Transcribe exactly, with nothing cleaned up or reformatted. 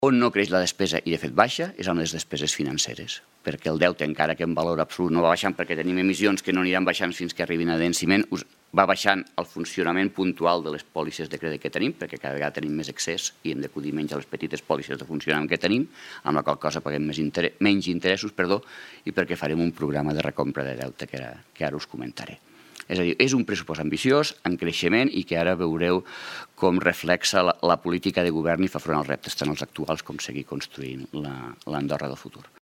On no creix la despesa i de fet baixa és en les despeses financeres, perquè el deute, encara que en valor absolut no va baixant perquè tenim emissions que no aniran baixant fins que arribin a venciment, va baixant el funcionament puntual de les pòlisses de crèdit que tenim, perquè cada vegada tenim més excés i hem d'acudir menys a les petites pòlisses de funcionament que tenim, amb la qual cosa paguem menys interessos i perquè farem un programa de recompra de deute que ara us comentaré. És a dir, és un pressupost ambiciós, en creixement, i que ara veureu com reflexa la política de govern i fa front als reptes tant els actuals com seguir construint l'Andorra del futur.